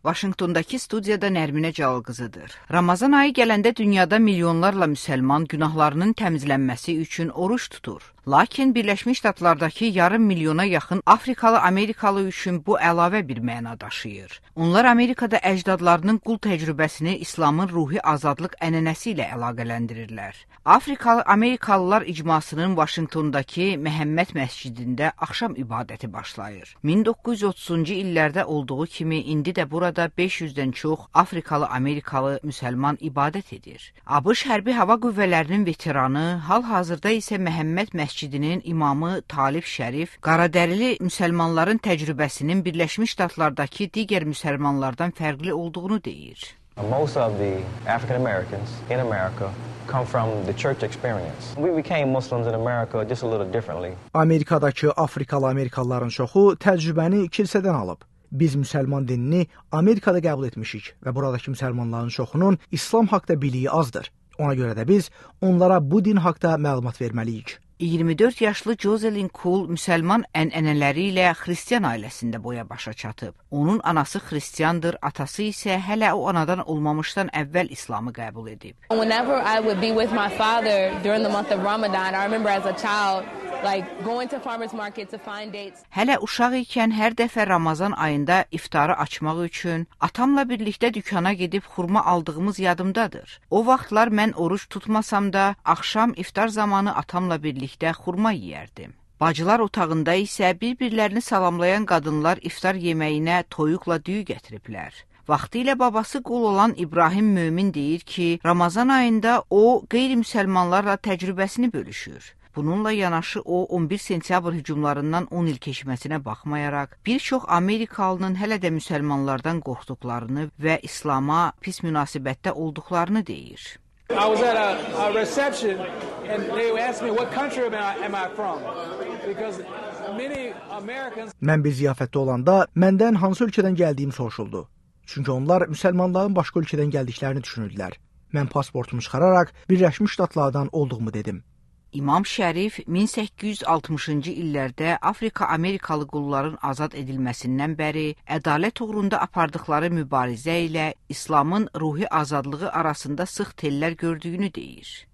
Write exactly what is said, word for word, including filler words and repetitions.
Vaşinqtondakı studiyada Nərminə Cəlal-qızıdır. Ramazan ayı gələndə dünyada milyonlarla müsəlman günahlarının təmizlənməsi üçün oruç tutur. Lakin Birləşmiş Ştatlardakı yarım milyona yaxın Afrikalı Amerikalı üçün bu əlavə bir məna daşıyır. Onlar Amerikada əcdadlarının qul təcrübəsini İslamın ruhi azadlıq ənənəsi ilə əlaqələndirirlər. Afrikalı Amerikalılar icmasının Vaşinqtondakı Məhəmməd məscidində axşam ibadəti başlayır. min doqquz yüz otuzuncu illərdə olduğu kimi indi də burada beş yüzdən çox Afrikalı Amerikalı müsəlman ibadət edir. ABŞ Hərbi Hava Qüvvələrinin veteranı, hal-hazırda isə Məhəmməd məscidinin imamı Talib Şərif, qaradərili müsəlmanların təcrübəsinin Birləşmiş Ştatlardakı digər müsəlmanlardan fərqli olduğunu deyir. Most of the African Americans in America come from the church experience. We became Muslims in America just a little differently. Amerikadakı Afrikalı Amerikalıların çoxu təcrübəni kilsədən alıb. Biz müsəlman dinini Amerikada qəbul etmişik və buradakı müsəlmanların çoxunun İslam haqda biliyi azdır. Ona görə də biz onlara bu din haqda məlumat verməliyik. iyirmi dörd yaşlı Jocelyn Cool müsəlman ənənələri ilə xristian ailəsində boya başa çatıb. Onun anası xristiandır, atası isə hələ o anadan olmamışdan əvvəl İslamı qəbul edib. Whenever I would be with my father during the month of Ramadan, I remember as a child like going to farmers market to find dates. Hələ uşaq ikən hər dəfə Ramazan ayında iftarı açmaq üçün atamla birlikdə dükana gedib xurma aldığımız yadımdadır. O vaxtlar mən oruç tutmasam da axşam iftar zamanı atamla birlikdə xurma yeyərdim. Bacılar otağında isə bir-birlərini salamlayan qadınlar iftar yeməyinə toyuqla düyü gətiriblər. Vaxtilə babası qul olan İbrahim Mömin deyir ki, Ramazan ayında o qeyri-müsəlmanlarla təcrübəsini bölüşür. Bununla yanaşı o on bir sentyabr hücumlarından on il keçməsinə baxmayaraq, bir çox Amerikalının hələ də müsəlmanlardan qorxduqlarını və İslama pis münasibətdə olduqlarını deyir. I was at a, a reception and they asked me what country am I, am I from? Because many Americans... Mən bir ziyafətdə olanda məndən hansı ölkədən gəldiyim soruşuldu. Çünki onlar müsəlmanların başqa ölkədən gəldiklərini düşünürdülər. Mən pasportumu çıxararaq Birləşmiş Ştatlardan olduğumu dedim. İmam Şərif min səkkiz yüz altmışıncı illərdə Afrika Amerikalı qulların azad edilməsindən bəri ədalət uğrunda apardıqları mübarizə ilə İslamın ruhi azadlığı arasında sıx tellər gördüyünü deyir.